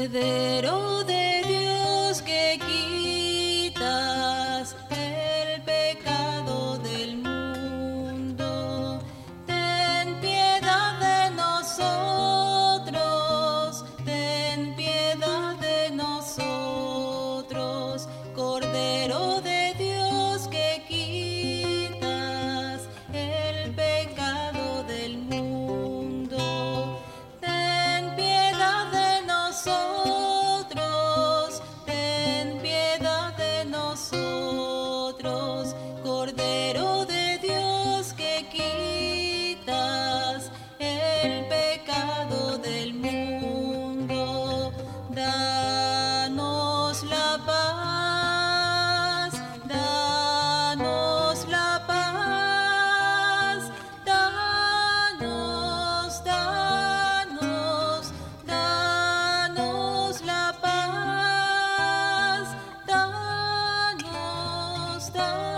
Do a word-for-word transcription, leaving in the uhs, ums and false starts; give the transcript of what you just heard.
Cordero de Dios que quitas el pecado del mundo, ten piedad de nosotros, ten piedad de nosotros. Cordero de Dios que quitas el pecado del mundo, ten piedad de nosotros, ten piedad de nosotros. Cordero de Dios que quitas el pecado del mundo, danos la paz, danos la paz, danos, danos, danos la paz, danos, danos.